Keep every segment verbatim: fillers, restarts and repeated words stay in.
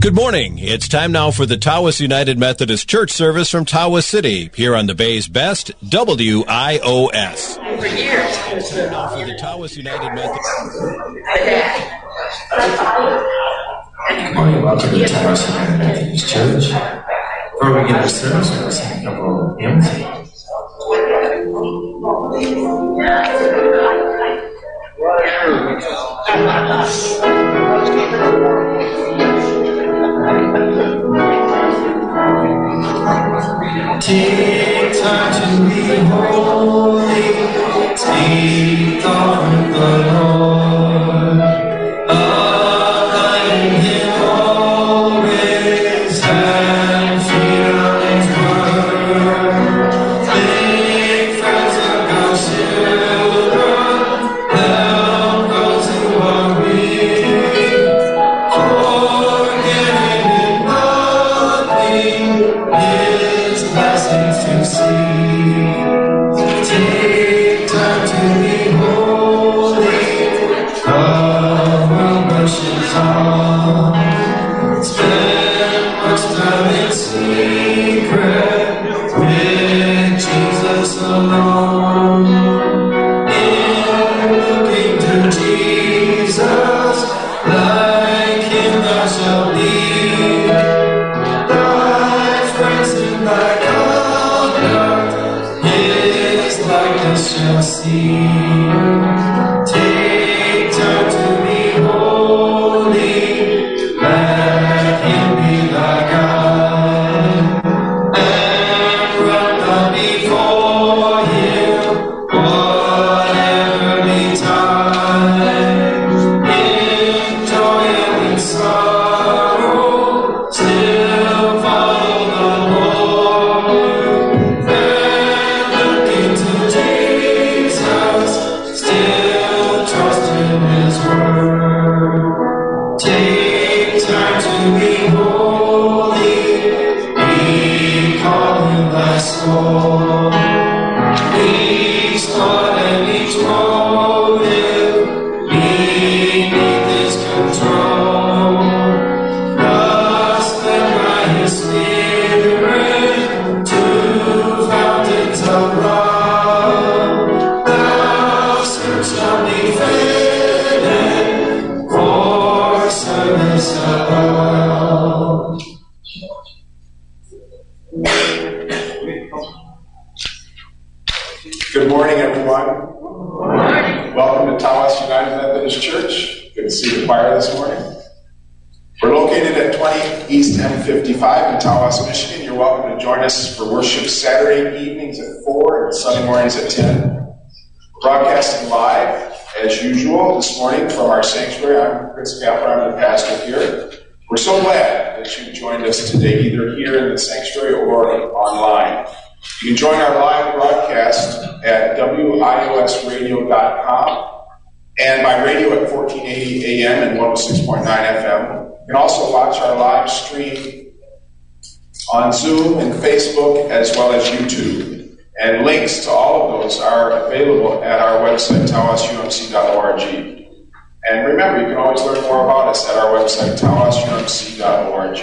Good morning. It's time now for the Tawas United Methodist Church service from Tawas City, here on the Bay's Best, W I O S. For years. It's time now for the Tawas United Methodist. Good morning. Welcome to the Tawas United Methodist Church. Before we get the service, we're going to sing a couple of hymns. Take time to be holy, speak on the Lord, abiding Him always, and feed on His word. Make friends of God's children, help those who are weak, forgetting in nothing His blessings to see. Take time to be holy, our worship on. Spend much time in secret with Jesus alone. In looking to Jesus, like Him thou shalt lead. Thy friends in thy conduct His likeness shall see. Take time to be holy, let Him be thy guide, and run not before Him, whatever betide. In joy and in sorrow, still follow the Lord, and look into Jesus, still trust in His word. Take time to be holy, recall Him thy soul. Each thought and each motive beneath His control. Thus led by His Spirit to fountains of love, thou soon shalt be fitted for service above. Good morning, everyone. Welcome to Tawas United Methodist Church. Good to see the choir this morning. We're located at twenty East M fifty-five in Tawas, Michigan. You're welcome to join us for worship Saturday evenings at four and Sunday mornings at ten. We're broadcasting live, as usual, this morning from our sanctuary. I'm Chris Capper. I'm the pastor here. We're so glad that you've joined us today, either here in the sanctuary or online. You can join our live broadcast at W I O S radio dot com and by radio at fourteen eighty A M and one oh six point nine F M. You can also watch our live stream on Zoom and Facebook as well as YouTube. And links to all of those are available at our website, tawas U M C dot org. And remember, you can always learn more about us at our website, tawas U M C dot org.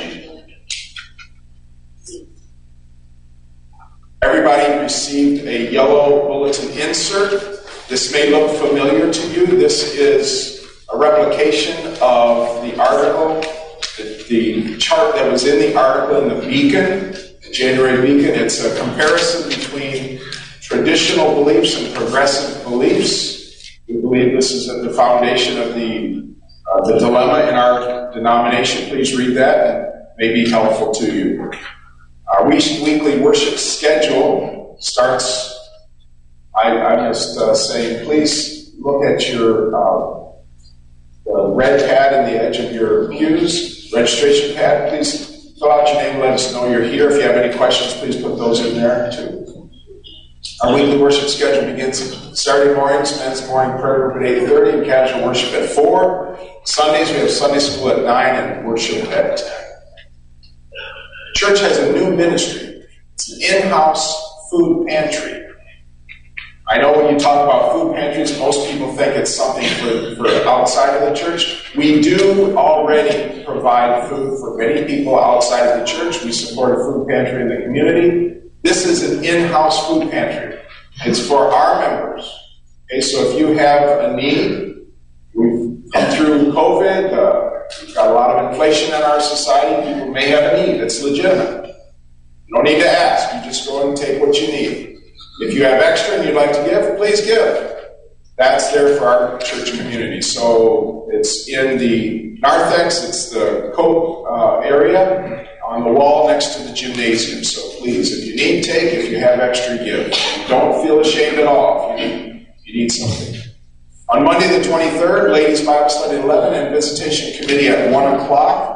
Everybody received a yellow bulletin insert. This may look familiar to you. This is a replication of the article, the, the chart that was in the article in the Beacon, the January Beacon. It's a comparison between traditional beliefs and progressive beliefs. We believe this is at the foundation of the, uh, the dilemma in our denomination. Please read that and it may be helpful to you. Our weekly worship schedule starts, I, I'm just uh, saying, please look at your uh, the red pad in the edge of your pews, registration pad. Please fill out your name, let us know you're here. If you have any questions, please put those in there too. Our weekly worship schedule begins Saturday mornings, men's morning prayer group at eight thirty and casual worship at four. Sundays we have Sunday school at nine and worship at ten. Church has a new ministry. It's an in-house food pantry. I know when you talk about food pantries, most people think it's something for, for outside of the church. We do already provide food for many people outside of the church. We support a food pantry in the community. This is an in-house food pantry. It's for our members. Okay, so if you have a need, we've come through COVID, uh, we've got a lot of inflation in our society, people may have a need that's legitimate. You don't need to ask, you just go and take what you need. If you have extra and you'd like to give, please give. That's there for our church community. So it's in the narthex, it's the coat uh, area on the wall next to the gymnasium. So please, if you need, take. If you have extra, give. Don't feel ashamed at all if you need, if you need something. On Monday the twenty-third, Ladies Bible Study at eleven and Visitation Committee at one o'clock.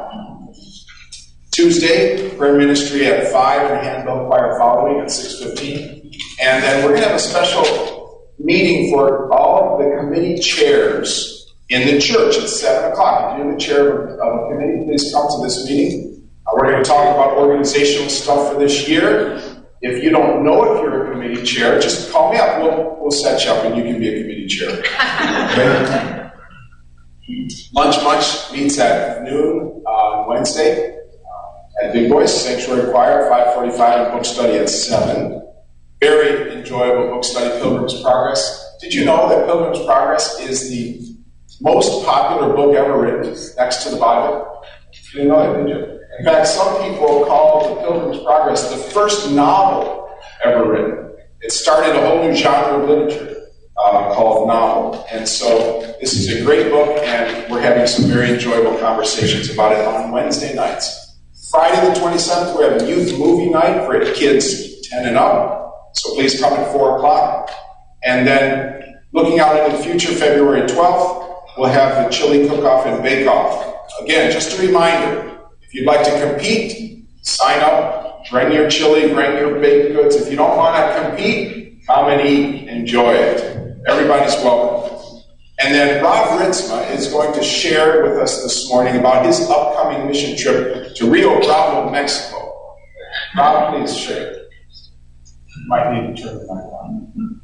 Tuesday, Prayer Ministry at five and Handbell Choir following at six fifteen. And then we're going to have a special meeting for all of the committee chairs in the church at seven o'clock. If you're the chair of a committee, please come to this meeting. Uh, we're going to talk about organizational stuff for this year. If you don't know if you're a committee chair, just call me up. We'll, we'll set you up and you can be a committee chair. Okay? Lunch Munch meets at noon on Wednesday uh, at Big Boys Sanctuary Choir, five forty-five, and book study at seven. Very enjoyable book study, Pilgrim's Progress. Did you know that Pilgrim's Progress is the most popular book ever written next to the Bible? You didn't know that, did you? In fact, some people call the Pilgrim's Progress the first novel ever written. It started a whole new genre of literature uh, called novel. And so this is a great book, and we're having some very enjoyable conversations about it on Wednesday nights. Friday the twenty-seventh, we have a youth movie night for kids ten and up. So please come at four o'clock. And then, looking out into the future, February twelfth, we'll have the chili cook-off and bake-off. Again, just a reminder, if you'd like to compete, sign up, bring your chili, bring your baked goods. If you don't want to compete, come and eat, enjoy it. Everybody's welcome. And then Rob Ritzma is going to share with us this morning about his upcoming mission trip to Rio Bravo, Mexico. Rob, please share. Might need to turn the mic on.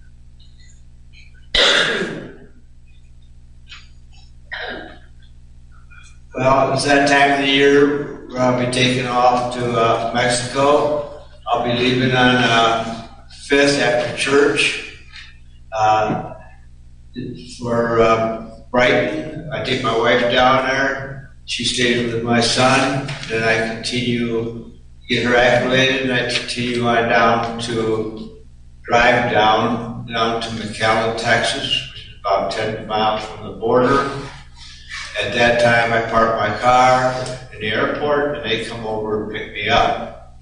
Well, it's that time of the year where I'll be taking off to uh, Mexico. I'll be leaving on uh, fifth after church uh, for uh, Brighton. I take my wife down there. She stays with my son. Then I continue get her acclimated, and I continue on down to drive down down to McAllen, Texas, which is about ten miles from the border. At that time, I park my car in the airport, and they come over and pick me up.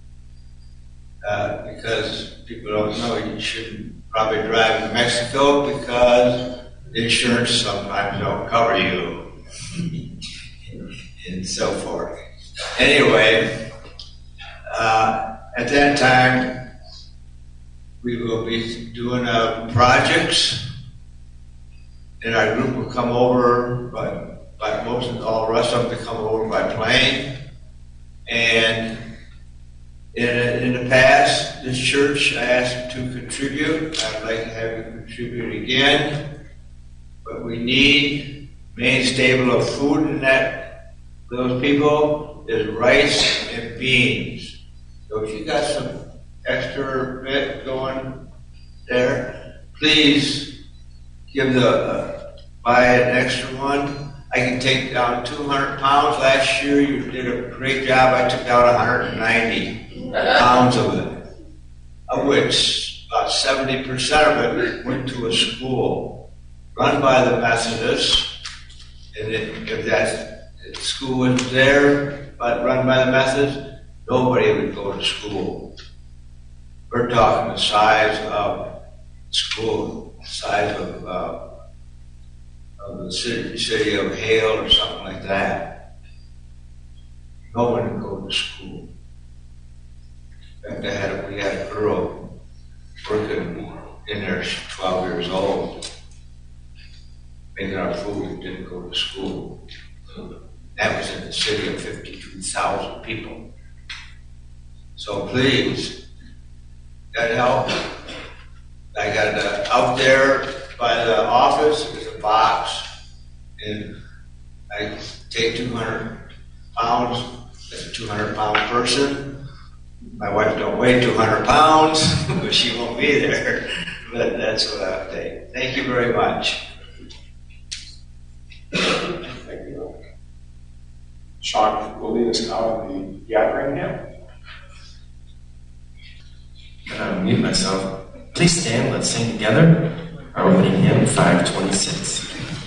Uh, because people don't know, you shouldn't probably drive to Mexico because insurance sometimes don't cover you, and so forth. Anyway. Uh, at that time, we will be doing uh, projects, and our group will come over, but like most of all the rest of them, they come over by plane. And in, in the past, this church, I asked them to contribute. I'd like to have you contribute again, but we need main staple of food in that those people is rice and beans. So if you got some extra bit going there, please give the uh, buy an extra one. I can take down two hundred pounds. Last year you did a great job. I took down one hundred ninety pounds of it, of which about seventy percent of it went to a school run by the Methodists. And it, if that school was there, but run by the Methodists, nobody would go to school. We're talking the size of school, the size of, uh, of the city, city of Hale or something like that. No one would go to school. In fact, I had, we had a girl working in there, twelve years old, making our food, didn't go to school. That was in the city of fifty-two thousand people. So please, that help, I got uh, out there by the office, there's a box, and I take two hundred pounds, that's a two hundred pound person. My wife don't weigh two hundred pounds, but she won't be there. But that's what I'll take. Thank you very much. Thank you. Sean will lead us now in the gathering hymn. I'll mute myself. Please stand, let's sing together our opening hymn, five twenty-six.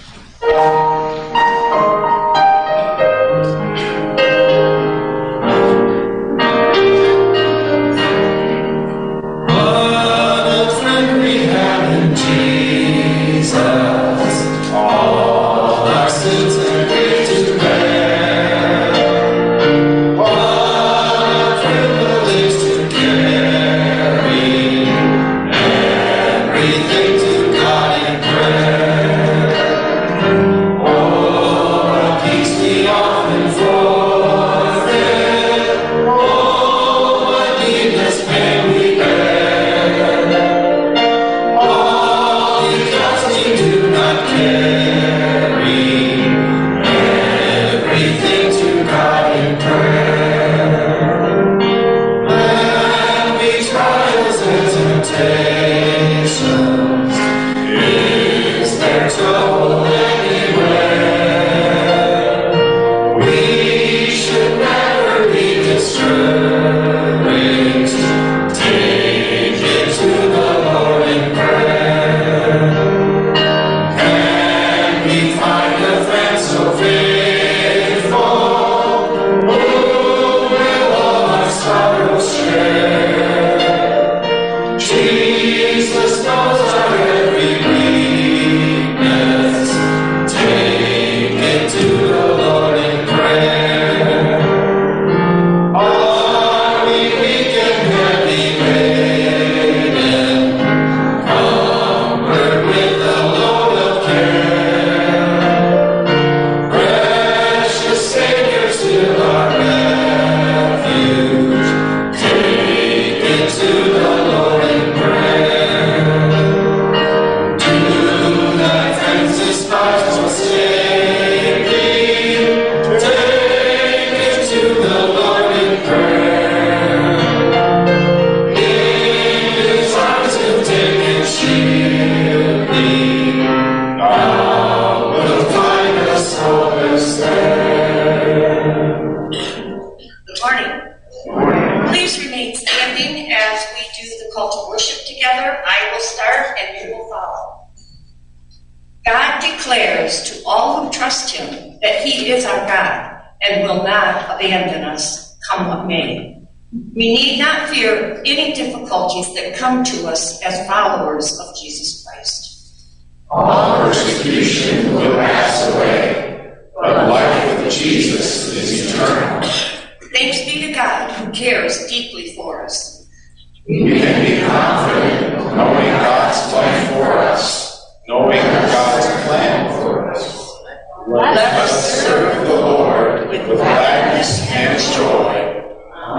Come to us as followers of Jesus Christ. All persecution will pass away, but life with Jesus is eternal. Thanks be to God who cares deeply for us. We can be confident knowing God's plan for us, knowing God's plan for us. Let us serve the Lord with gladness and joy.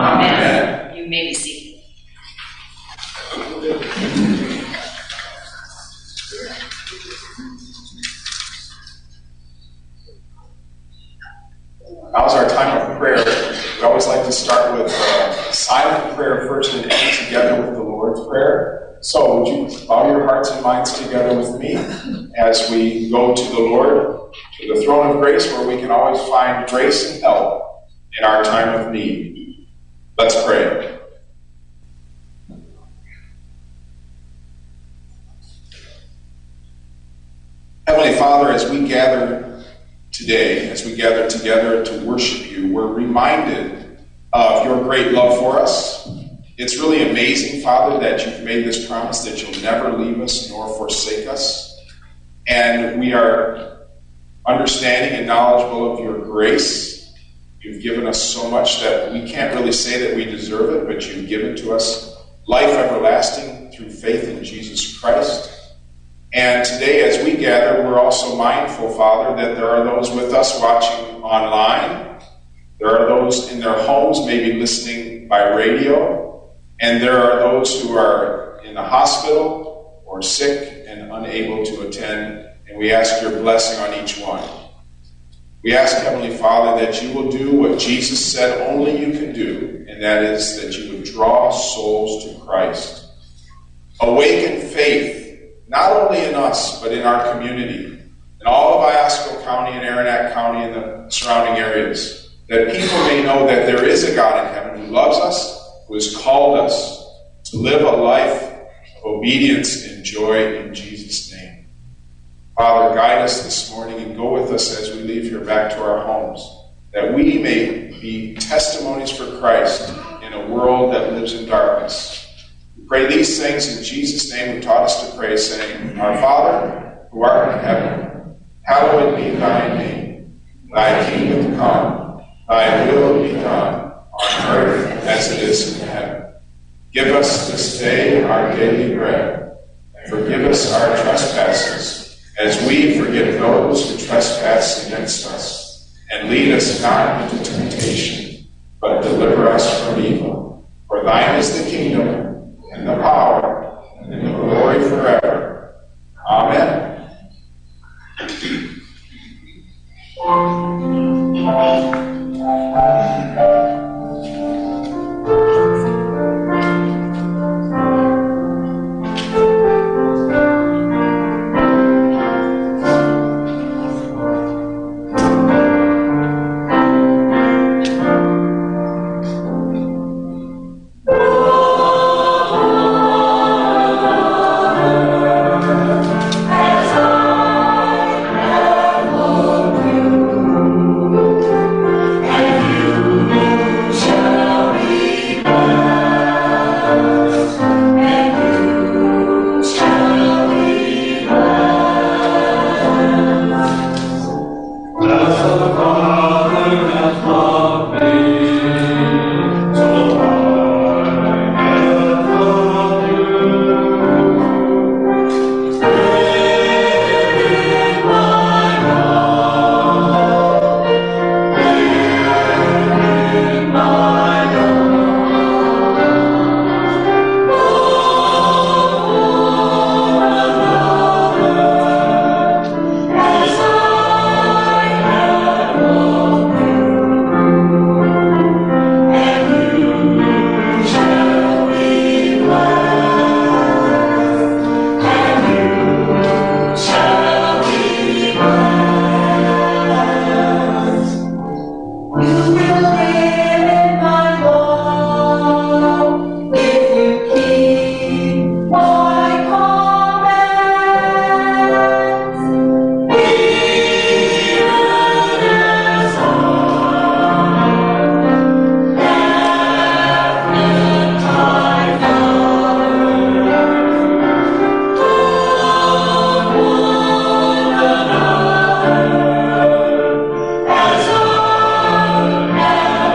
Amen. You may be seated. Now's our time of prayer. We always like to start with a silent prayer first and end together with the Lord's Prayer. So would you bow your hearts and minds together with me as we go to the Lord, to the throne of grace where we can always find grace and help in our time of need. Let's pray. Heavenly Father, as we gather today, as we gather together to worship you, we're reminded of your great love for us. It's really amazing, Father, that you've made this promise that you'll never leave us nor forsake us. And we are understanding and knowledgeable of your grace. You've given us so much that we can't really say that we deserve it, but you've given to us life everlasting through faith in Jesus Christ. And today, as we gather, we're also mindful, Father, that there are those with us watching online. There are those in their homes, maybe listening by radio. And there are those who are in the hospital are sick and unable to attend, and we ask your blessing on each one. We ask, Heavenly Father, that you will do what Jesus said only you can do, and that is that you would draw souls to Christ. Awaken faith, not only in us, but in our community, in all of Iosco County and Aranac County and the surrounding areas, that people may know that there is a God in heaven who loves us, who has called us to live a life of obedience and joy in Jesus' name. Father, guide us this morning and go with us as we leave here back to our homes, that we may be testimonies for Christ in a world that lives in darkness. We pray these things in Jesus' name, who taught us to pray, saying, Our Father, who art in heaven, hallowed be thy name. Thy kingdom come, thy will be done, on earth as it is in heaven. Give us this day our daily bread, and forgive us our trespasses, as we forgive those who trespass against us. And lead us not into temptation, but deliver us from evil. For thine is the kingdom, and the power, and the glory forever. Amen. As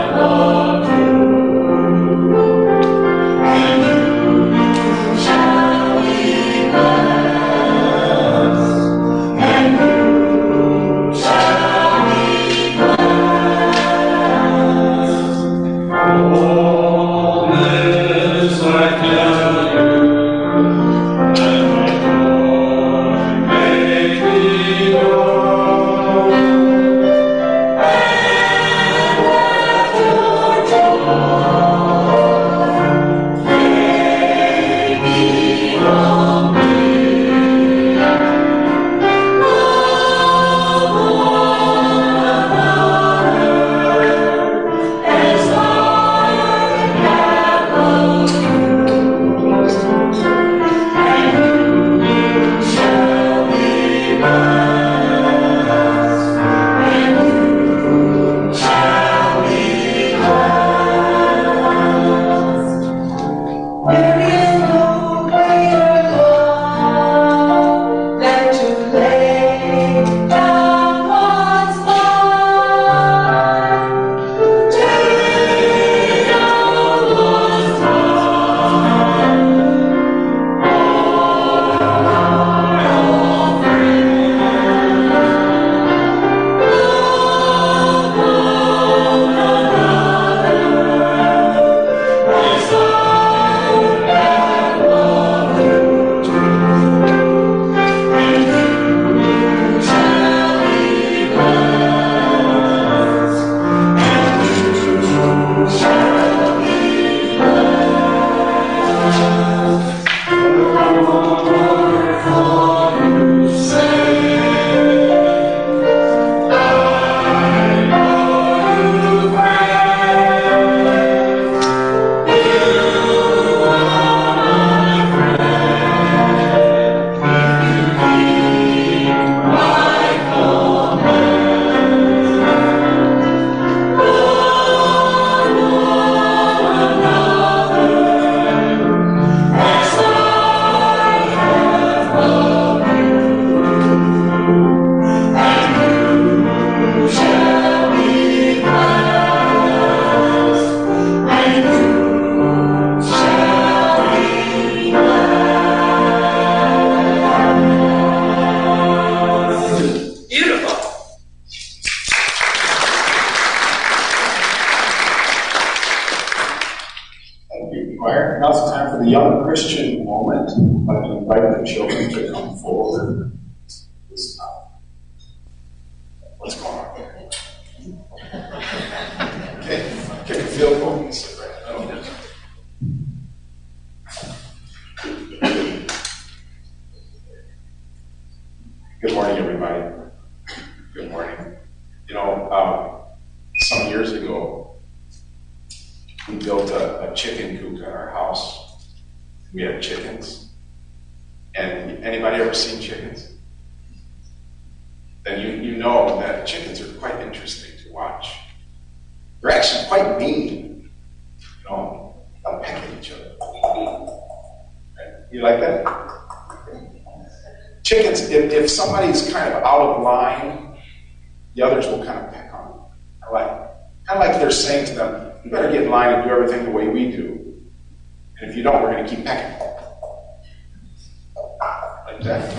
choir. Now's the time for the young Christian moment. I'd like to invite the children to come forward. What's going on there? Okay, kick a field goal and sit right now. Good morning, everybody. Good morning. You know, um, some years ago, we built a, a chicken coop at our house. We had chickens. And anybody ever seen chickens? Then you, you know that chickens are quite interesting to watch. They're actually quite mean. You know, they'll peck at each other. Right? You like that? Chickens, if, if somebody's kind of out of line, the others will kind of peck on them. I like, kind of like they're saying to them, you better get in line and do everything the way we do. And if you don't, we're going to keep pecking. Like that.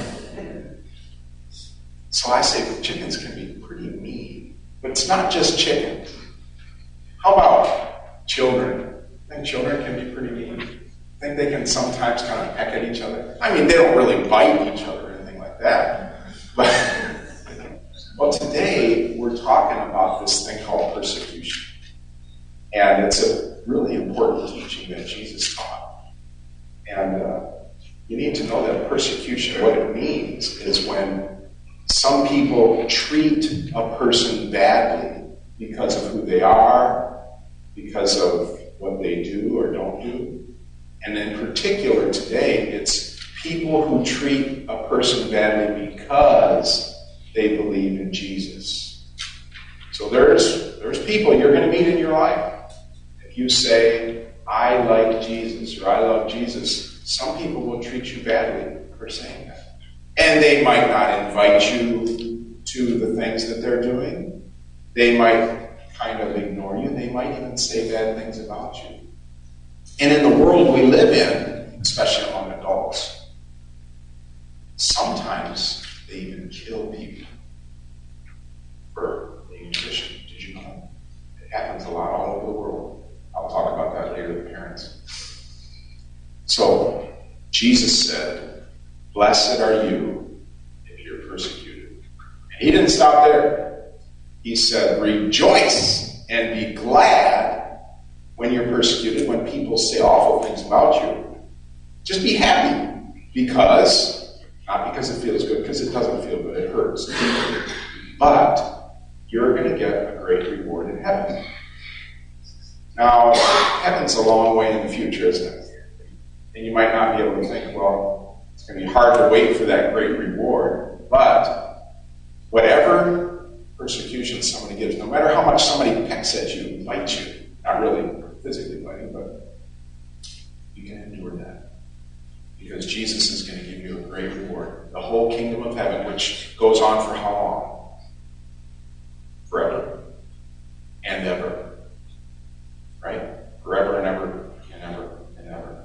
So I say that chickens can be pretty mean. But it's not just chickens. How about children? I think children can be pretty mean. I think they can sometimes kind of peck at each other. I mean, they don't really bite each other or anything like that. But, well, today we're talking about this thing called persecution. And it's a really important teaching that Jesus taught. And uh, you need to know that persecution, what it means is when some people treat a person badly because of who they are, because of what they do or don't do. And in particular today, it's people who treat a person badly because they believe in Jesus. So there's, there's people you're going to meet in your life. If you say, I like Jesus or I love Jesus, some people will treat you badly for saying that. And they might not invite you to the things that they're doing. They might kind of ignore you. They might even say bad things about you. And in the world we live in, especially among adults, sometimes they even kill people for being Christian. Did you know? It happens a lot all over the world. I'll talk about that later, the parents. So, Jesus said, blessed are you if you're persecuted. And he didn't stop there. He said, rejoice and be glad when you're persecuted, when people say awful things about you. Just be happy because, not because it feels good, because it doesn't feel good, it hurts. But you're going to get a great reward in heaven. Now, heaven's a long way in the future, isn't it? And you might not be able to think, well, it's going to be hard to wait for that great reward. But whatever persecution somebody gives, no matter how much somebody pecks at you, bites you, not really physically biting, but you can endure that. Because Jesus is going to give you a great reward. The whole kingdom of heaven, which goes on for how long? Forever. And ever. Right? Forever and ever and ever and ever.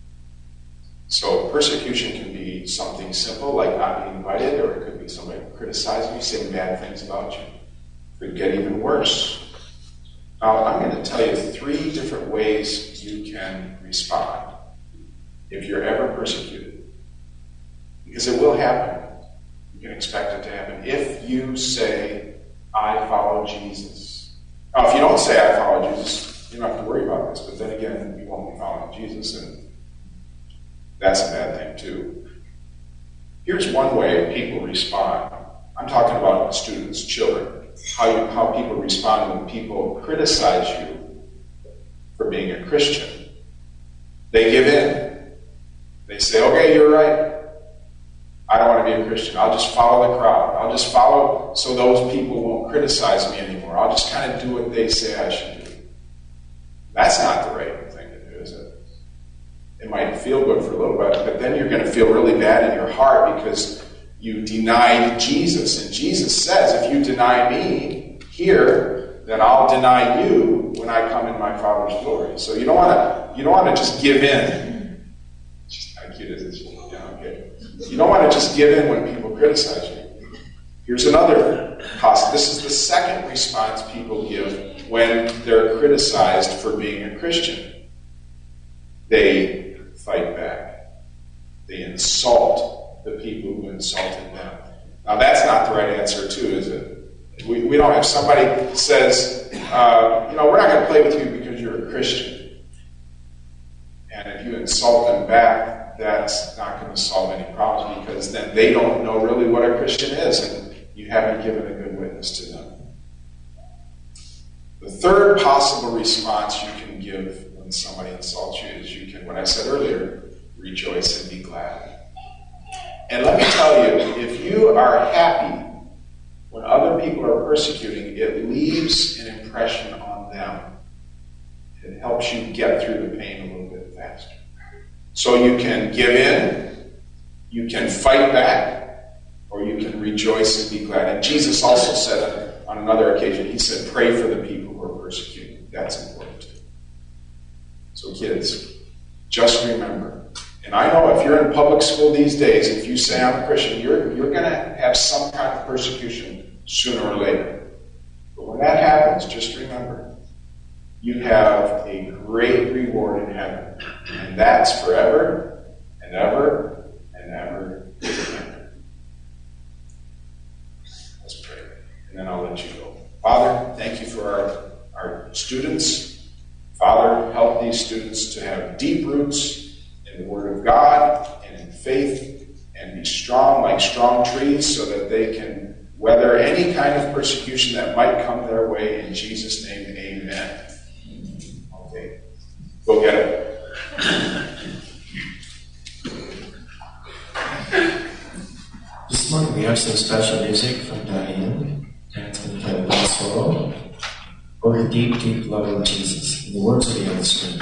So persecution can be something simple, like not being invited, or it could be somebody criticizing you, saying bad things about you. It could get even worse. Now, I'm going to tell you three different ways you can respond if you're ever persecuted. Because it will happen. You can expect it to happen. If you say, I follow Jesus. Now, if you don't say, I follow Jesus, you don't have to worry about this. But then again, you won't be following Jesus, and that's a bad thing, too. Here's one way people respond. I'm talking about students, children. How, you, how people respond when people criticize you for being a Christian. They give in. They say, okay, you're right. I don't want to be a Christian. I'll just follow the crowd. I'll just follow so those people won't criticize me anymore. I'll just kind of do what they say I should do. That's not the right thing to do, is it? It might feel good for a little bit, but then you're going to feel really bad in your heart because you denied Jesus. And Jesus says, if you deny me here, then I'll deny you when I come in my Father's glory. So you don't want to you don't want to just give in. Just how cute is this? Yeah, okay. You don't want to just give in when people criticize you. Here's another possible. This is the second response people give when they're criticized for being a Christian. they fight back. They insult the people who insulted them. Now, that's not the right answer, too, is it? We, we don't have somebody says, uh, you know, we're not going to play with you because you're a Christian. And if you insult them back, that's not going to solve any problems, because then they don't know really what a Christian is, and you haven't given a good witness to them. The third possible response you can give when somebody insults you is you can, what I said earlier, rejoice and be glad. And let me tell you, if you are happy when other people are persecuting, it leaves an impression on them. It helps you get through the pain a little bit faster. So you can give in, you can fight back, or you can rejoice and be glad. And Jesus also said on another occasion, he said, pray for the people who are persecuting. That's important too. So kids, just remember, and I know if you're in public school these days, if you say I'm a Christian, you're, you're going to have some kind of persecution sooner or later. But when that happens, just remember, you have a great reward in heaven. And that's forever and ever and ever and ever. Let's pray. And then I'll let you go. Father, thank you for our, our students. Father, help these students to have deep roots in the Word of God and in faith, and be strong like strong trees so that they can weather any kind of persecution that might come their way. In Jesus' name, amen. Okay, go get it. This morning we have some special music from Diane, and it's going to play a solo, or the deep, deep love of Jesus. The words will be on the screen.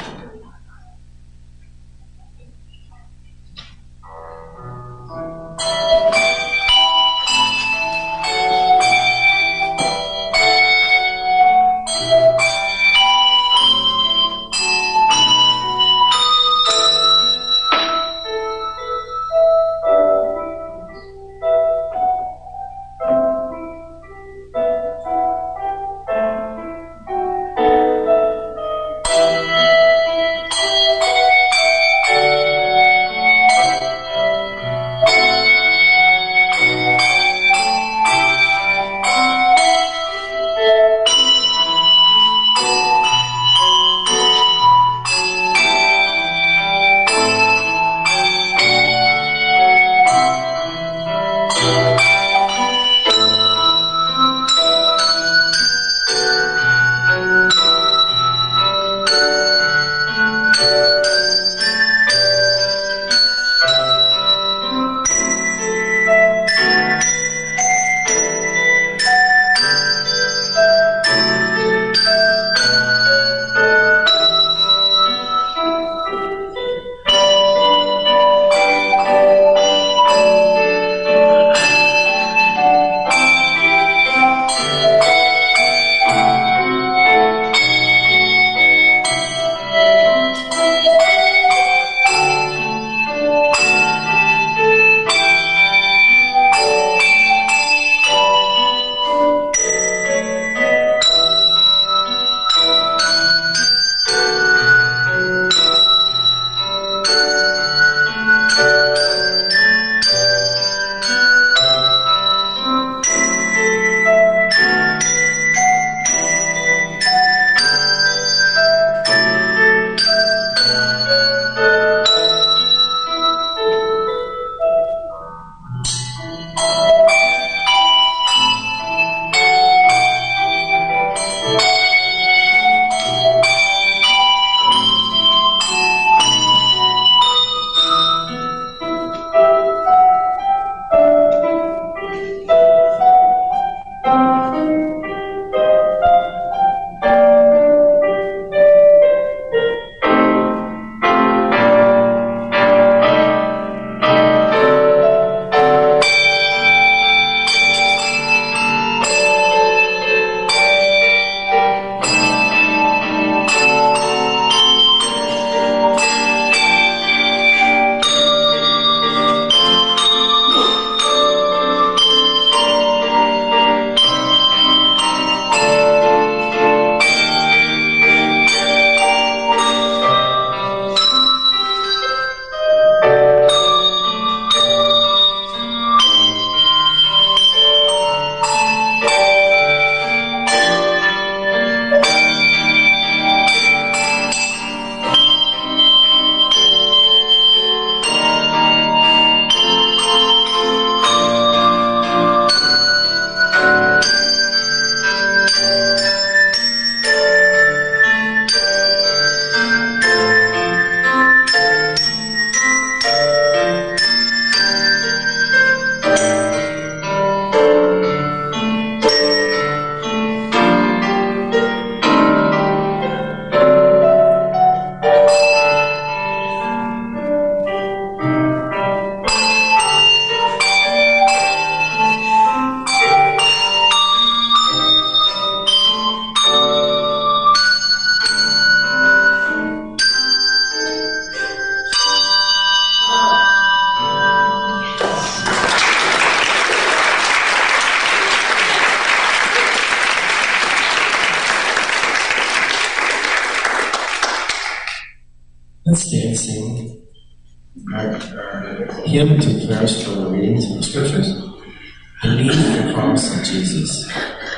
Let's stand and sing our, our hymn to prepare us for the readings of the scriptures. Beneath the cross of Jesus.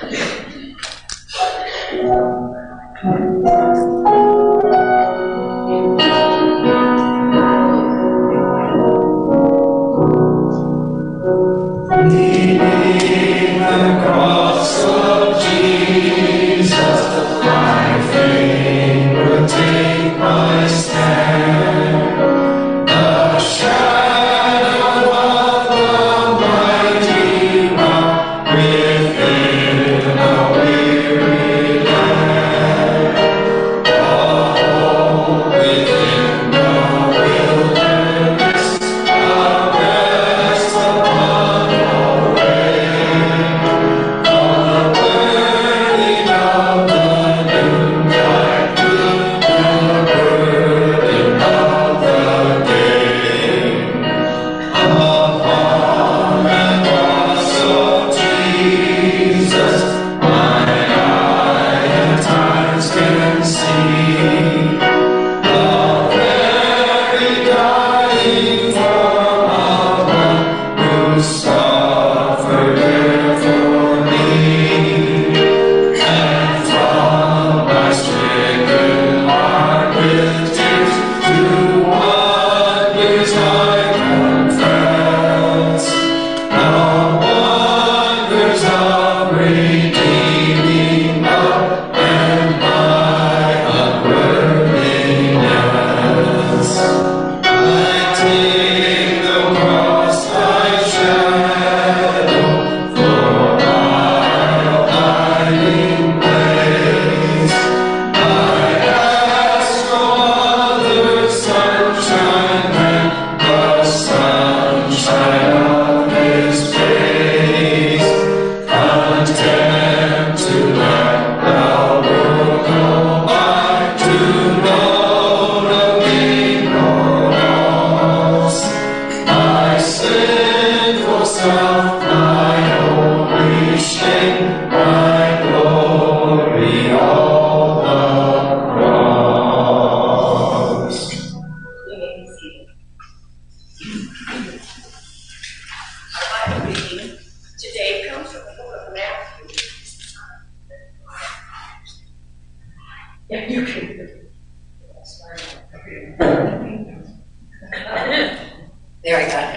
There, I got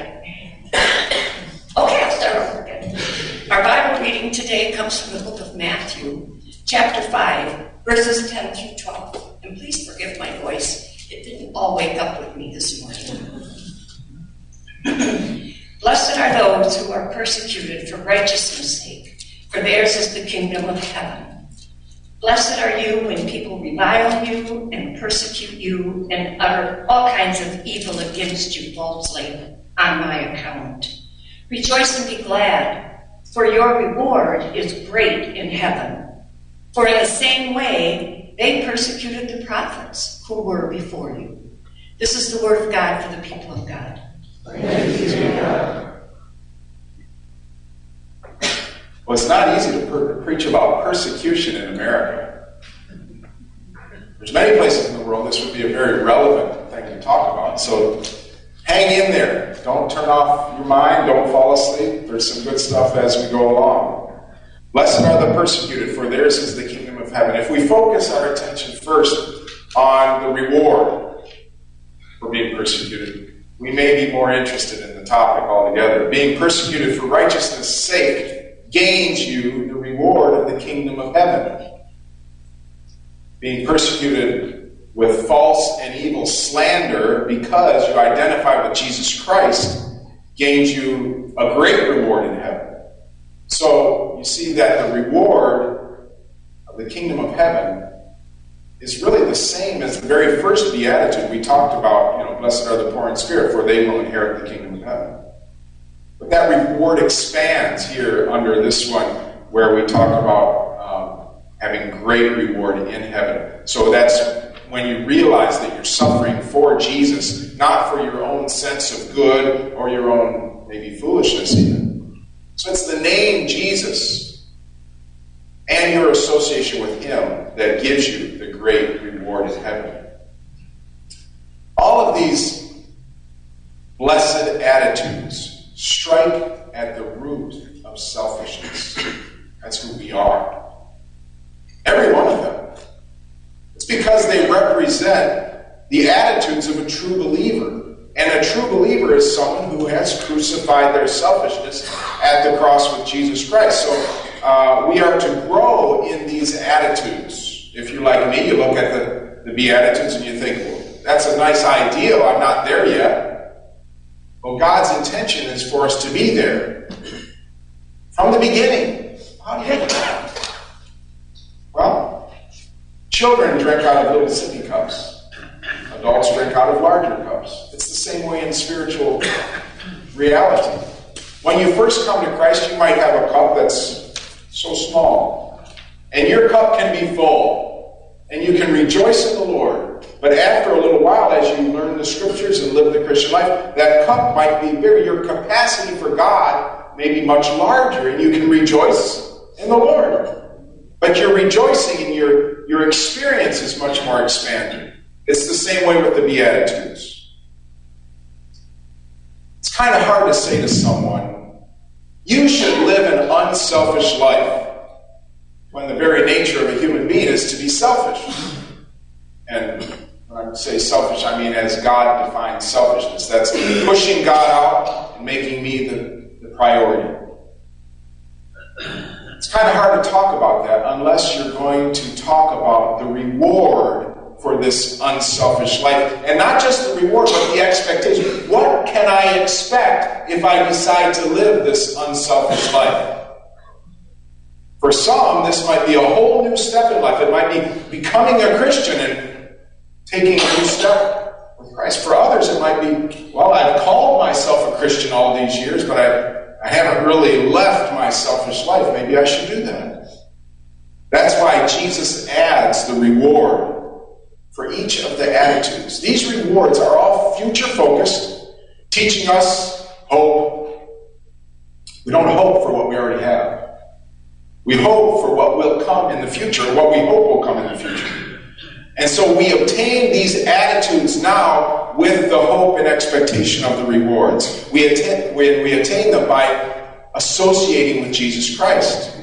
it. Okay, I'll start over again. Our Bible reading today comes from the book of Matthew, chapter five, verses ten through twelve. And please forgive my voice. It didn't all wake up with me this morning. Blessed are those who are persecuted for righteousness' sake, for theirs is the kingdom of heaven. Blessed are you when people revile you and persecute you and utter all kinds of evil against you falsely on my account. Rejoice and be glad, for your reward is great in heaven. For in the same way they persecuted the prophets who were before you. This is the word of God for the people of God. Thanks be to God. Well, it's not easy to per- preach about persecution in America. There's many places in the world this would be a very relevant thing to talk about. So hang in there. Don't turn off your mind. Don't fall asleep. There's some good stuff as we go along. Blessed are the persecuted, for theirs is the kingdom of heaven. If we focus our attention first on the reward for being persecuted, we may be more interested in the topic altogether. Being persecuted for righteousness' sake gains you the reward of the kingdom of heaven. Being persecuted with false and evil slander because you identify with Jesus Christ gains you a great reward in heaven. So you see that the reward of the kingdom of heaven is really the same as the very first beatitude we talked about. You know, blessed are the poor in spirit, for they will inherit the kingdom of heaven. But that reward expands here under this one, where we talk about um, having great reward in heaven. So that's when you realize that you're suffering for Jesus, not for your own sense of good or your own maybe foolishness even. So it's the name Jesus and your association with him that gives you the great reward in heaven. It's because they represent the attitudes of a true believer. And a true believer is someone who has crucified their selfishness at the cross with Jesus Christ. So uh, we are to grow in these attitudes. If you're like me, you look at the, the Beatitudes and you think, well, that's a nice ideal. I'm not there yet. Well, God's intention is for us to be there. From the beginning. How do you do that? Well, children drink out of little sippy cups. Adults drink out of larger cups. It's the same way in spiritual reality. When you first come to Christ, you might have a cup that's so small. And your cup can be full. And you can rejoice in the Lord. But after a little while, as you learn the Scriptures and live the Christian life, that cup might be bigger. Your capacity for God may be much larger, and you can rejoice in the Lord. But your rejoicing and your, your experience is much more expanded. It's the same way with the Beatitudes. It's kind of hard to say to someone, you should live an unselfish life, when the very nature of a human being is to be selfish. And when I say selfish, I mean as God defines selfishness. That's pushing God out and making me the, the priority. It's kind of hard to talk about that unless you're going to talk about the reward for this unselfish life. And not just the reward, but the expectation. What can I expect if I decide to live this unselfish life? For some, this might be a whole new step in life. It might be becoming a Christian and taking a new step with Christ. For others, it might be, well, I've called myself a Christian all these years, but I, I haven't really left my selfish life. Maybe I should do that. That's why Jesus adds the reward for each of the attitudes. These rewards are all future-focused, teaching us hope. We don't hope for what we already have. We hope for what will come in the future, what we hope will come in the future. And so we obtain these attitudes now with the hope and expectation of the rewards. We attain, we, we attain them by associating with Jesus Christ.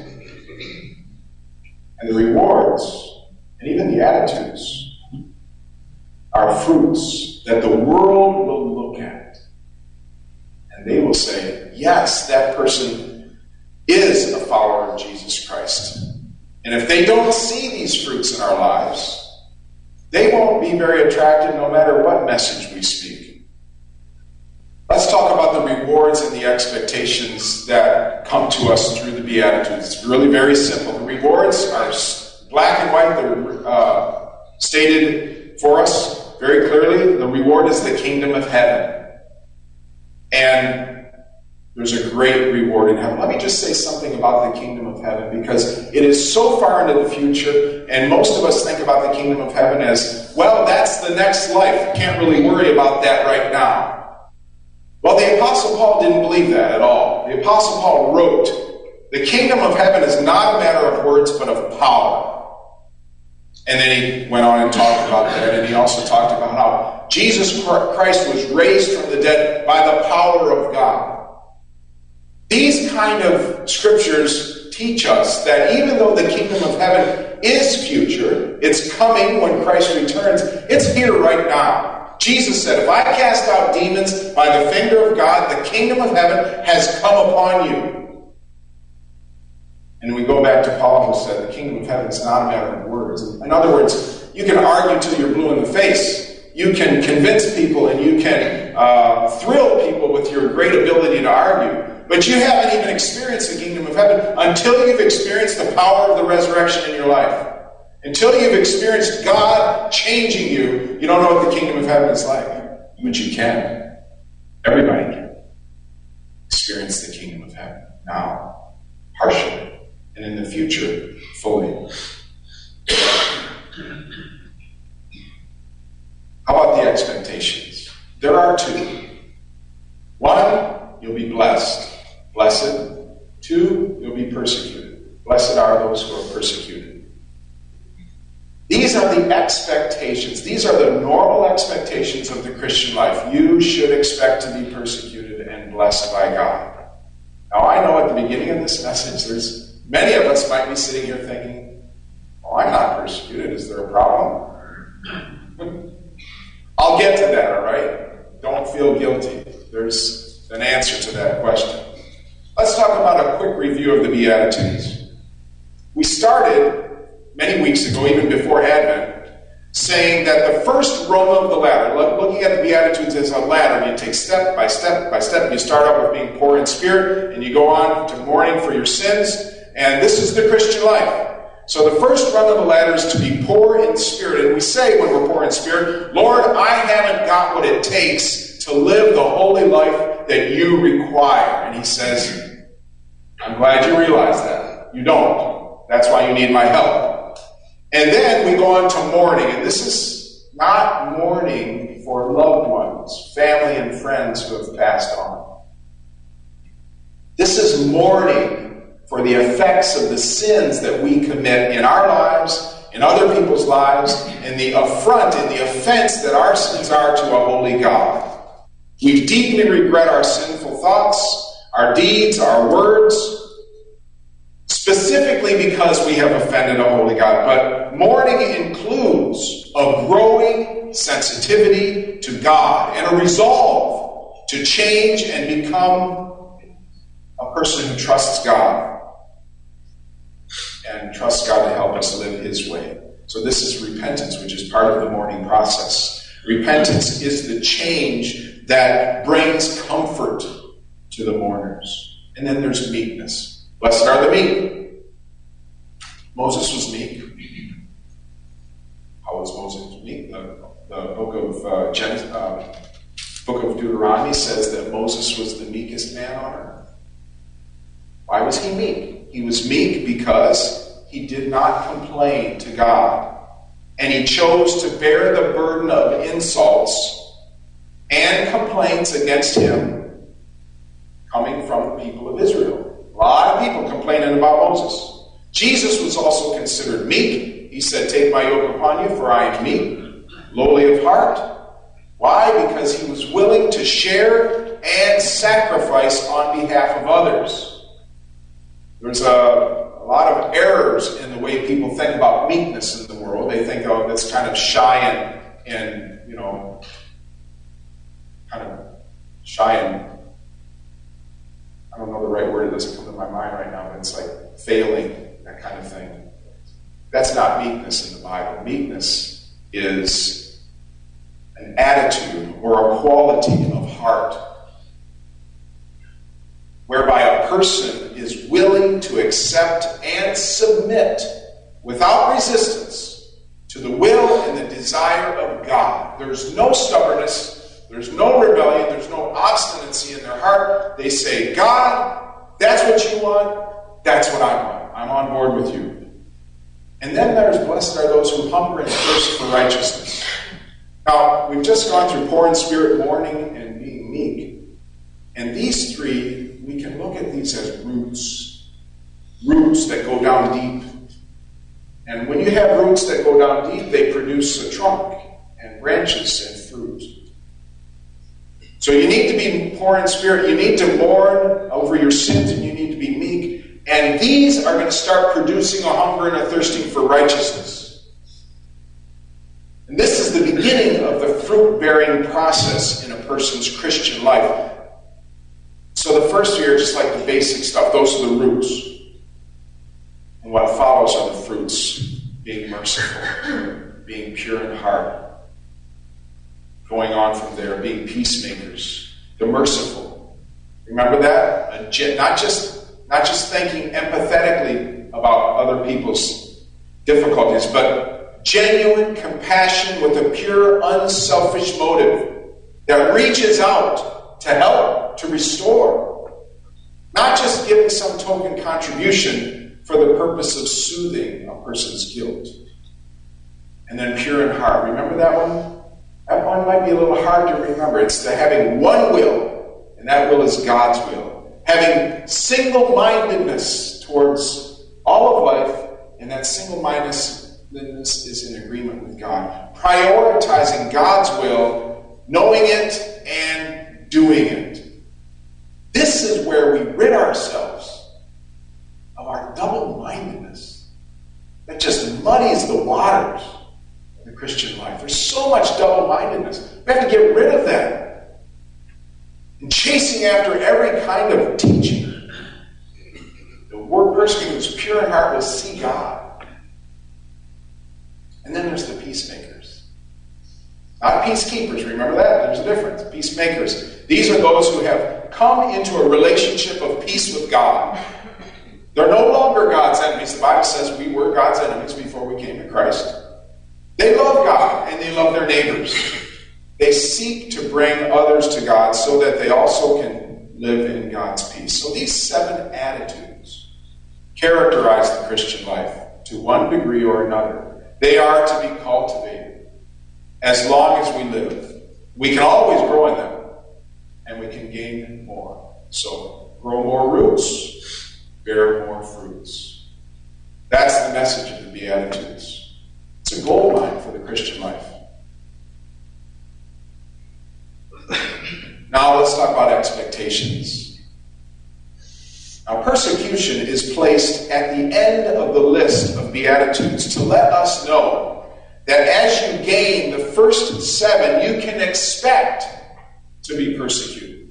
And the rewards, and even the attitudes, are fruits that the world will look at. And they will say, yes, that person is a follower of Jesus Christ. And if they don't see these fruits in our lives, they won't be very attractive no matter what message we speak. Let's talk about the rewards and the expectations that come to us through the Beatitudes. It's really very simple. The rewards are black and white. They're uh, stated for us very clearly. The reward is the kingdom of heaven. And there's a great reward in heaven. Let me just say something about the kingdom of heaven, because it is so far into the future, and most of us think about the kingdom of heaven as, well, that's the next life. Can't really worry about that right now. Well, the Apostle Paul didn't believe that at all. The Apostle Paul wrote, the kingdom of heaven is not a matter of words, but of power. And then he went on and talked about that, and he also talked about how Jesus Christ was raised from the dead by the power of God. These kind of scriptures teach us that even though the kingdom of heaven is future, it's coming when Christ returns, it's here right now. Jesus said, if I cast out demons by the finger of God, the kingdom of heaven has come upon you. And we go back to Paul, who said the kingdom of heaven is not a matter of words. In other words, you can argue till you're blue in the face. You can convince people and you can uh, thrill people with your great ability to argue. But you haven't even experienced the kingdom of heaven until you've experienced the power of the resurrection in your life. Until you've experienced God changing you, you don't know what the kingdom of heaven is like. But you can. Everybody can experience the kingdom of heaven now, partially, and in the future, fully. How about the expectations? There are two. One, you'll be blessed. Blessed. Two, you'll be persecuted. Blessed are those who are persecuted. These are the expectations. These are the normal expectations of the Christian life. You should expect to be persecuted and blessed by God. Now, I know at the beginning of this message, there's many of us might be sitting here thinking, oh, I'm not persecuted. Is there a problem? I'll get to that, all right? Don't feel guilty. There's an answer to that question. Let's talk about a quick review of the Beatitudes. We started many weeks ago, even before Advent, saying that the first rung of the ladder, looking at the Beatitudes as a ladder, you take step by step by step. You start out with being poor in spirit, and you go on to mourning for your sins, and this is the Christian life. So the first rung of the ladder is to be poor in spirit. And we say when we're poor in spirit, Lord, I haven't got what it takes to live the holy life that you require. And he says, I'm glad you realize that. You don't. That's why you need my help. And then we go on to mourning. And this is not mourning for loved ones, family and friends who have passed on. This is mourning for the effects of the sins that we commit in our lives, in other people's lives, and the affront and the offense that our sins are to a holy God. We deeply regret our sinful thoughts, our deeds, our words, specifically because we have offended a holy God. But mourning includes a growing sensitivity to God and a resolve to change and become a person who trusts God and trusts God to help us live his way. So this is repentance, which is part of the mourning process. Repentance is the change that brings comfort to the mourners. And then there's meekness. Blessed are the meek. Moses was meek. How was Moses meek? The, the book of uh, Gen, uh, book of Deuteronomy says that Moses was the meekest man on earth. Why was he meek? He was meek because he did not complain to God. And he chose to bear the burden of insults and complaints against him coming from the people of Israel. A lot of people complaining about Moses. Jesus was also considered meek. He said, take my yoke upon you, for I am meek, lowly of heart. Why? Because he was willing to share and sacrifice on behalf of others. There's a, a lot of errors in the way people think about meekness in the world. They think, oh, that's kind of shy and, and you know, kind of shy and, I don't know the right word, it doesn't come to my mind right now, but it's like failing, that kind of thing. That's not meekness in the Bible. Meekness is an attitude or a quality of heart whereby a person is willing to accept and submit without resistance to the will and the desire of God. There's no stubbornness, there's no rebellion, there's no obstinacy in their heart. They say, God, that's what you want, that's what I want. I'm on board with you. And then there's blessed are those who hunger and thirst for righteousness. Now, we've just gone through poor in spirit, mourning, and being meek. And these three, we can look at these as roots. Roots that go down deep. And when you have roots that go down deep, they produce a trunk and branches and fruit. So you need to be poor in spirit. You need to mourn over your sins, and you need to be meek. And these are going to start producing a hunger and a thirsting for righteousness. And this is the beginning of the fruit-bearing process in a person's Christian life. So the first three are just like the basic stuff. Those are the roots. And what follows are the fruits. Being merciful, being pure in heart. Going on from there, being peacemakers. The merciful. Remember that? Not just, not just thinking empathetically about other people's difficulties, but genuine compassion with a pure, unselfish motive that reaches out to help, to restore. Not just giving some token contribution for the purpose of soothing a person's guilt. And then pure in heart. Remember that one? That one might be a little hard to remember. It's the having one will, and that will is God's will. Having single-mindedness towards all of life, and that single-mindedness is in agreement with God. Prioritizing God's will, knowing it, and doing it. This is where we rid ourselves of our double-mindedness that just muddies the waters of the Christian life. There's so much double-mindedness. We have to get rid of that. And chasing after every kind of teaching. The word person who's pure in heart will see God. And then there's the peacemakers. Not peacekeepers, remember that? There's a difference. Peacemakers. These are those who have come into a relationship of peace with God. They're no longer God's enemies. The Bible says we were God's enemies before we came to Christ. They love God and they love their neighbors. They seek to bring others to God so that they also can live in God's peace. So these seven attitudes characterize the Christian life to one degree or another. They are to be cultivated as long as we live. We can always grow in them and we can gain more. So grow more roots, bear more fruits. That's the message of the Beatitudes. It's a gold mine for the Christian life. Now let's talk about expectations. Now persecution is placed at the end of the list of Beatitudes to let us know that as you gain the first seven, you can expect to be persecuted.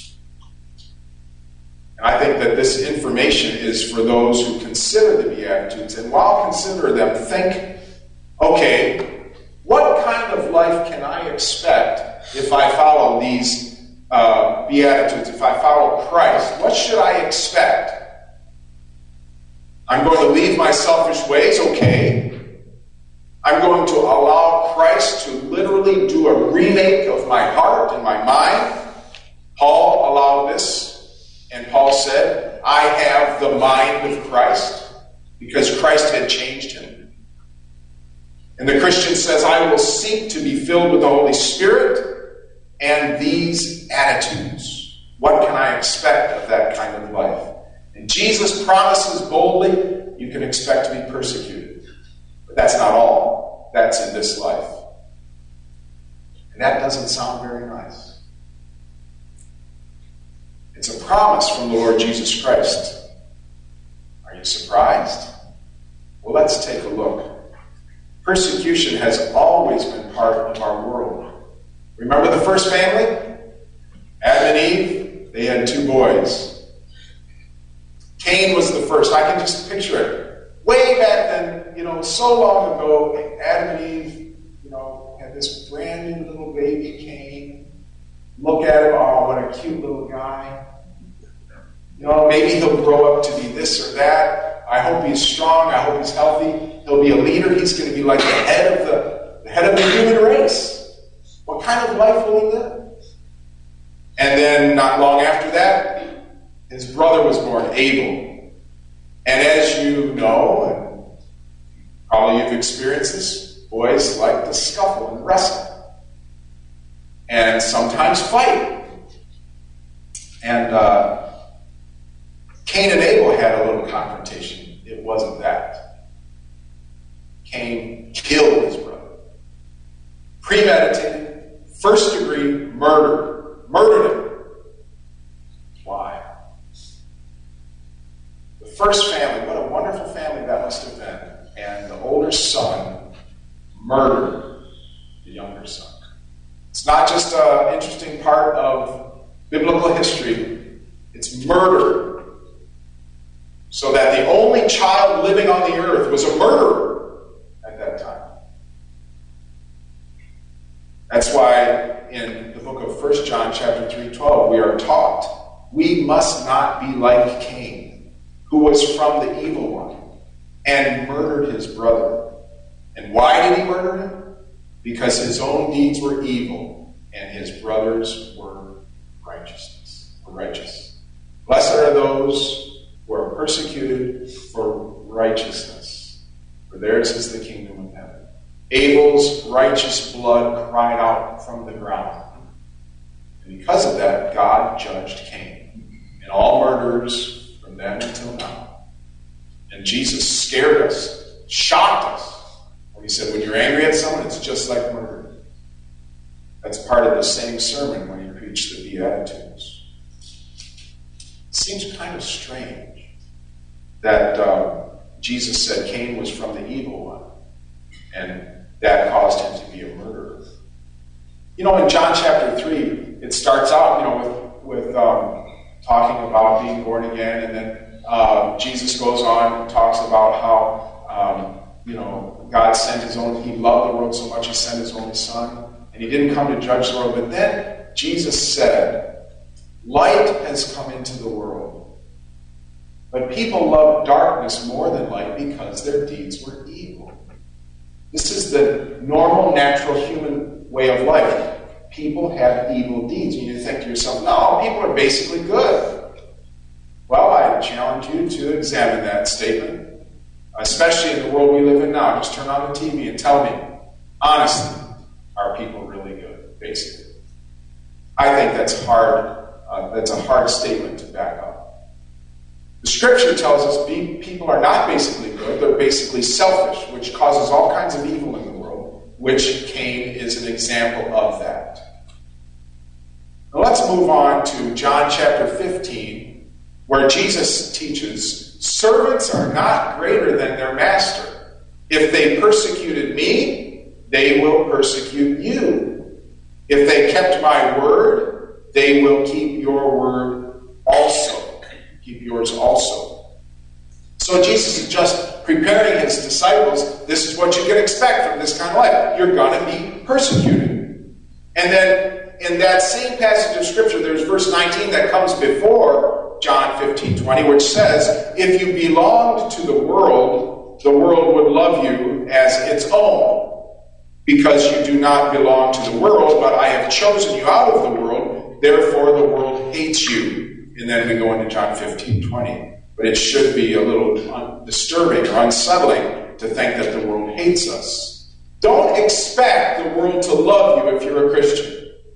And I think that this information is for those who consider the Beatitudes, and while consider them, think, okay, what kind of life can I expect if I follow these uh, Beatitudes, if I follow Christ? What should I expect? I'm going to leave my selfish ways, okay. I'm going to allow Christ to literally do a remake of my heart and my mind. Paul allowed this, and Paul said, I have the mind of Christ, because Christ had changed him. And the Christian says, I will seek to be filled with the Holy Spirit and these attitudes. What can I expect of that kind of life? And Jesus promises boldly, you can expect to be persecuted. But that's not all. That's in this life. And that doesn't sound very nice. It's a promise from the Lord Jesus Christ. Are you surprised? Well, let's take a look. Persecution has always been part of our world. Remember the first family? Adam and Eve, they had two boys. Cain was the first. I can just picture it. Way back then, you know, so long ago, Adam and Eve, you know, had this brand new little baby Cain. Look at him, oh, what a cute little guy. You know, maybe he'll grow up to be this or that. I hope he's strong. I hope he's healthy. He'll be a leader. He's going to be like the head of the, the head of the human race. What kind of life will he live? And then not long after that, his brother was born, Abel. And as you know, and probably you've experienced this, boys like to scuffle and wrestle. And sometimes fight. And uh, Cain and Abel had a little confrontation. It wasn't that. Cain killed his brother. Premeditated, first degree murder. Murdered him. Why? The first family, what a wonderful family that must have been. And the older son murdered the younger son. It's not just an interesting part of biblical history. It's murder. So that the only child living on the earth was a murderer at that time. That's why in the book of First John chapter three twelve we are taught we must not be like Cain, who was from the evil one and murdered his brother. And why did he murder him? Because his own deeds were evil and his brothers were righteousness, were righteous. Blessed are those who are persecuted for righteousness, for theirs is the kingdom of heaven. Abel's righteous blood cried out from the ground. And because of that, God judged Cain and all murderers from then until now. And Jesus scared us, shocked us, when he said, when you're angry at someone, it's just like murder. That's part of the same sermon when he preached the Beatitudes. It seems kind of strange that um, Jesus said Cain was from the evil one. And that caused him to be a murderer. You know, in John chapter three, it starts out, you know, with, with um, talking about being born again, and then uh, Jesus goes on and talks about how, um, you know, God sent his own, he loved the world so much he sent his only son, and he didn't come to judge the world. But then Jesus said, light has come into the world, but people love darkness more than light because their deeds were evil. This is the normal, natural human way of life. People have evil deeds. And you think to yourself, no, people are basically good. Well, I challenge you to examine that statement, especially in the world we live in now. Just turn on the T V and tell me, honestly, are people really good, basically? I think that's hard. Uh, that's a hard statement to back up. The scripture tells us be, people are not basically good. They're basically selfish, which causes all kinds of evil in the world, which Cain is an example of that. Now let's move on to John chapter fifteen, where Jesus teaches, servants are not greater than their master. If they persecuted me, they will persecute you. If they kept my word, they will keep your word also. Keep yours also. So Jesus is just preparing his disciples. This is what you can expect from this kind of life. You're going to be persecuted. And then in that same passage of Scripture, there's verse nineteen that comes before John fifteen twenty, which says, if you belonged to the world, the world would love you as its own. Because you do not belong to the world, but I have chosen you out of the world, therefore the world hates you. And then we go into John fifteen twenty. But it should be a little disturbing or unsettling to think that the world hates us. Don't expect the world to love you if you're a Christian.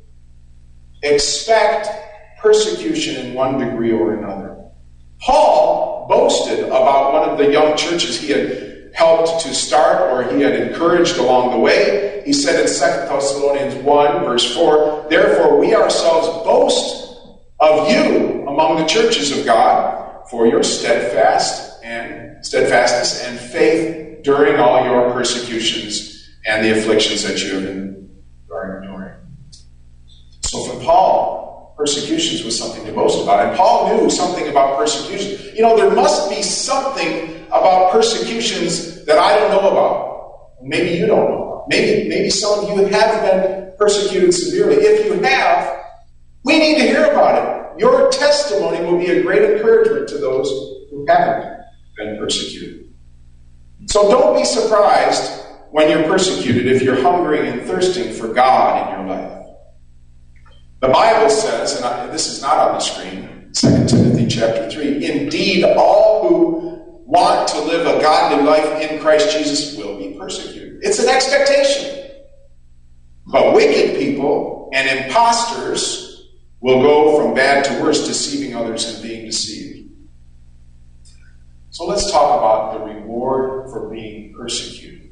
Expect persecution in one degree or another. Paul boasted about one of the young churches he had helped to start or he had encouraged along the way. He said in Second Thessalonians one, verse four, therefore we ourselves boast of you among the churches of God for your steadfast and steadfastness and faith during all your persecutions and the afflictions that you have been enduring. So for Paul, persecutions was something to boast about. And Paul knew something about persecution. You know, there must be something about persecutions that I don't know about. Maybe you don't know about. Maybe, maybe some of you have been persecuted severely. If you have, we need to hear about it. Your testimony will be a great encouragement to those who haven't been persecuted. So don't be surprised when you're persecuted if you're hungering and thirsting for God in your life. The Bible says, and I, this is not on the screen, Second Timothy chapter three, indeed all who want to live a godly life in Christ Jesus will be persecuted. It's an expectation. But wicked people and imposters will go from bad to worse, deceiving others and being deceived. So let's talk about the reward for being persecuted.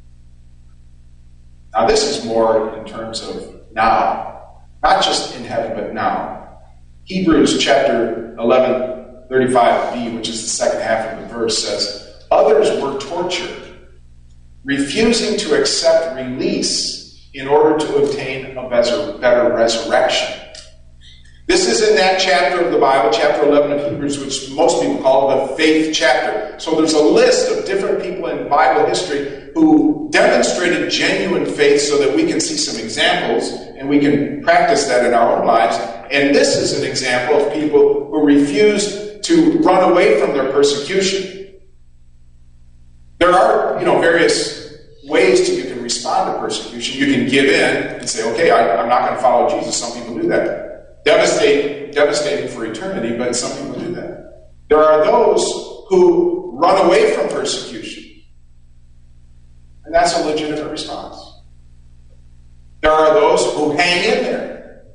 Now this is more in terms of now. Not just in heaven, but now. Hebrews chapter eleven, thirty-five b, which is the second half of the verse, says, others were tortured, refusing to accept release in order to obtain a better resurrection. This is in that chapter of the Bible, chapter eleven of Hebrews, which most people call the faith chapter. So there's a list of different people in Bible history who demonstrated genuine faith so that we can see some examples and we can practice that in our own lives. And this is an example of people who refused to run away from their persecution. There are, you know, various ways that you can respond to persecution. You can give in and say, okay, I, I'm not going to follow Jesus. Some people do that. Devastating, devastating for eternity, but some people do that. There are those who run away from persecution. And that's a legitimate response. There are those who hang in there.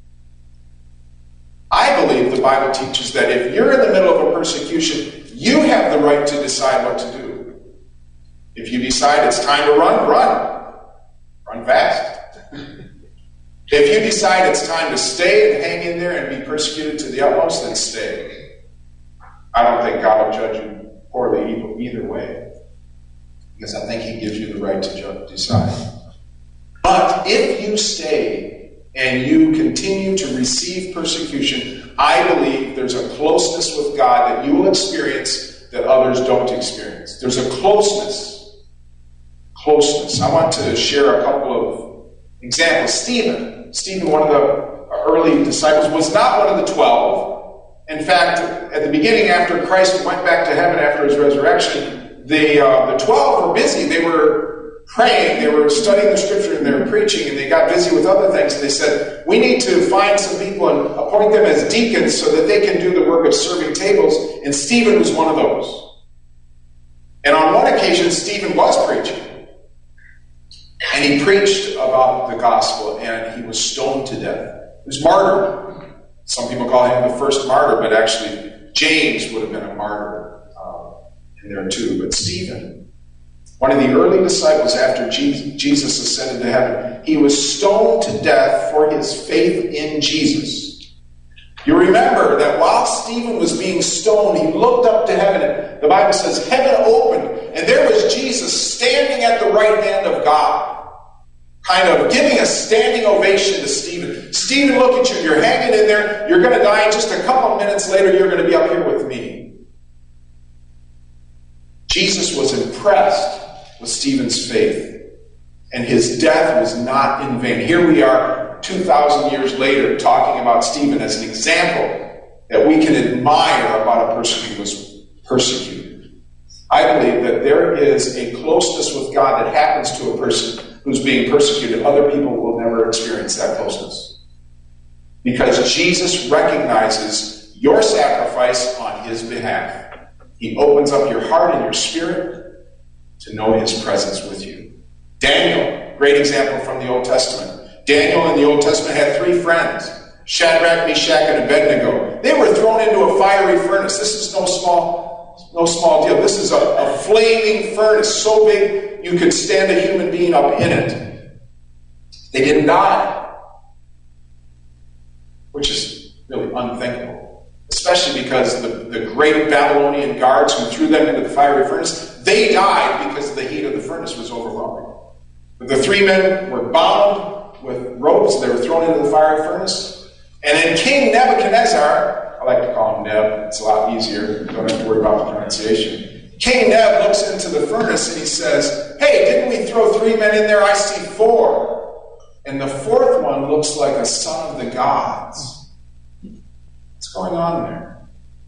I believe the Bible teaches that if you're in the middle of a persecution, you have the right to decide what to do. If you decide it's time to run, run. Run fast. If you decide it's time to stay and hang in there and be persecuted to the utmost, then stay. I don't think God will judge you poorly either way. because I think he gives you the right to judge, decide. But if you stay and you continue to receive persecution, I believe there's a closeness with God that you will experience that others don't experience. There's a closeness. Closeness. I want to share a couple of examples. Stephen. Stephen, one of the early disciples, was not one of the twelve. In fact, at the beginning, after Christ went back to heaven after his resurrection, the, uh, the twelve were busy. They were praying, they were studying the scripture, and they were preaching, and they got busy with other things. And they said, we need to find some people and appoint them as deacons so that they can do the work of serving tables. And Stephen was one of those. And on one occasion, Stephen was preaching. And he preached about the gospel, and he was stoned to death. He was martyred. Some people call him the first martyr, but actually James would have been a martyr uh, in there too. But Stephen, one of the early disciples after Jesus ascended to heaven, he was stoned to death for his faith in Jesus. You remember that while Stephen was being stoned, he looked up to heaven, and the Bible says heaven opened, and there was Jesus standing at the right hand of God, kind of giving a standing ovation to Stephen. Stephen, look at you. You're hanging in there. You're going to die. Just a couple of minutes later, you're going to be up here with me. Jesus was impressed with Stephen's faith, and his death was not in vain. Here we are two thousand years later talking about Stephen as an example that we can admire about a person who was persecuted. I believe that there is a closeness with God that happens to a person who's being persecuted. Other people will never experience that closeness, because Jesus recognizes your sacrifice on his behalf. He opens up your heart and your spirit to know his presence with you. Daniel, great example from the Old Testament. Daniel in the Old Testament had three friends, Shadrach, Meshach, and Abednego. They were thrown into a fiery furnace. This is no small, no small deal. This is a, a flaming furnace so big you could stand a human being up in it. They didn't die, which is really unthinkable, especially because the, the great Babylonian guards who threw them into the fiery furnace, they died because the heat of the furnace was overwhelming. But the three men were bound with ropes. They were thrown into the fiery furnace. And then King Nebuchadnezzar, I like to call him Neb, it's a lot easier, you don't have to worry about the pronunciation. King Neb looks into the furnace and he says, hey, didn't we throw three men in there? I see four. And the fourth one looks like a son of the gods. What's going on there?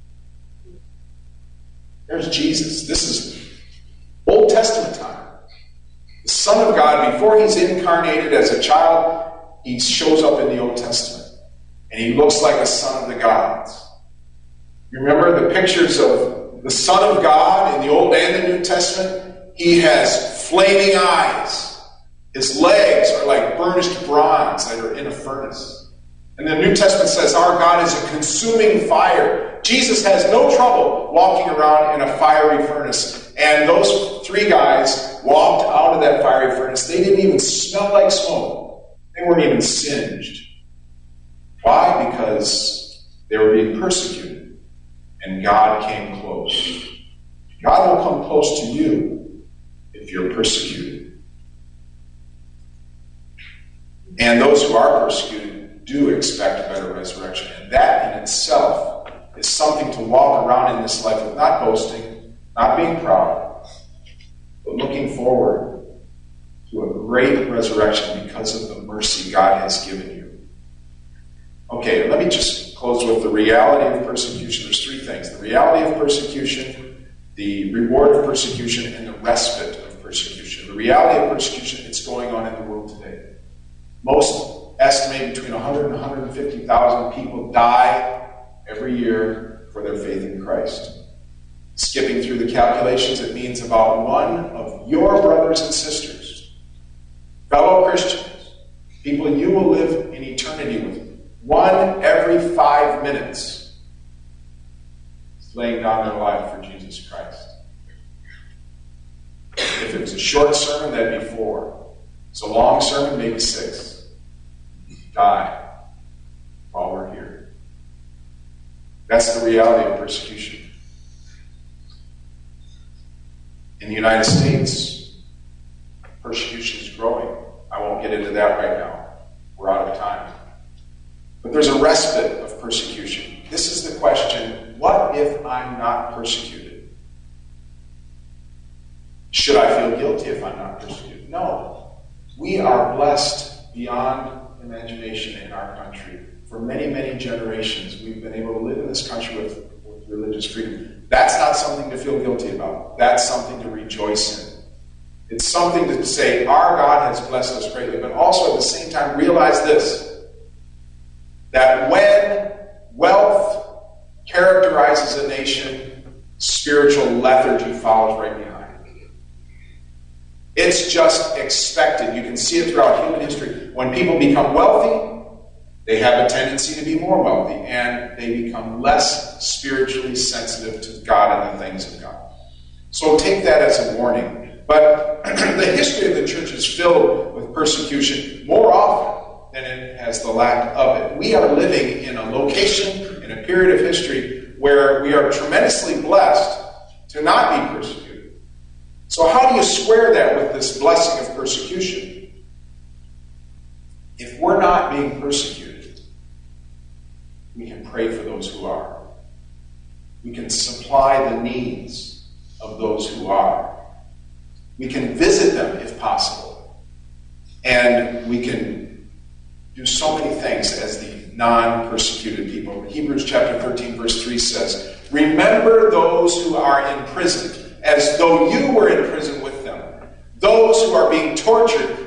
There's Jesus. This is Old Testament time. The Son of God, before he's incarnated as a child, he shows up in the Old Testament. And he looks like a son of the gods. You remember the pictures of the Son of God in the Old and the New Testament? He has flaming eyes. His legs are like burnished bronze that are in a furnace. And the New Testament says our God is a consuming fire. Jesus has no trouble walking around in a fiery furnace. And those three guys walked out of that fiery furnace. They didn't even smell like smoke. They weren't even singed. Why? Because they were being persecuted. And God came close. God will come close to you if you're persecuted. And those who are persecuted do expect a better resurrection. And that in itself is something to walk around in this life with, not boasting, not being proud, but looking forward to a great resurrection because of the mercy God has given you. Okay, let me just close with the reality of persecution. There's three things. The reality of persecution, the reward of persecution, and the respite of persecution. The reality of persecution, it's going on in the world today. Most estimate between one hundred and one hundred fifty thousand people die every year for their faith in Christ. Skipping through the calculations, it means about one of your brothers and sisters, fellow Christians, people you will live in eternity with, one every five minutes is laying down their life for Jesus Christ. If it was a short sermon, that'd be four. It's a long sermon, maybe six. Die while we're here. That's the reality of persecution. In the United States, persecution is growing. I won't get into that right now. We're out of time. But there's a respite of persecution. This is the question, what if I'm not persecuted? Should I feel guilty if I'm not persecuted? No. We are blessed beyond imagination in our country. For many, many generations, we've been able to live in this country with, with religious freedom. That's not something to feel guilty about. That's something to rejoice in. It's something to say, our God has blessed us greatly, but also at the same time realize this, that when wealth characterizes a nation, spiritual lethargy follows right behind. It's just expected. You can see it throughout human history. When people become wealthy, they have a tendency to be more wealthy, and they become less spiritually sensitive to God and the things of God. So take that as a warning. But the history of the church is filled with persecution more often than it has the lack of it. We are living in a location, in a period of history, where we are tremendously blessed to not be persecuted. So how do you square that with this blessing of persecution? If we're not being persecuted, we can pray for those who are. We can supply the needs of those who are. We can visit them if possible. And we can do so many things as the non-persecuted people. Hebrews chapter thirteen, verse three says, remember those who are in prison, as though you were in prison with them. Those who are being tortured,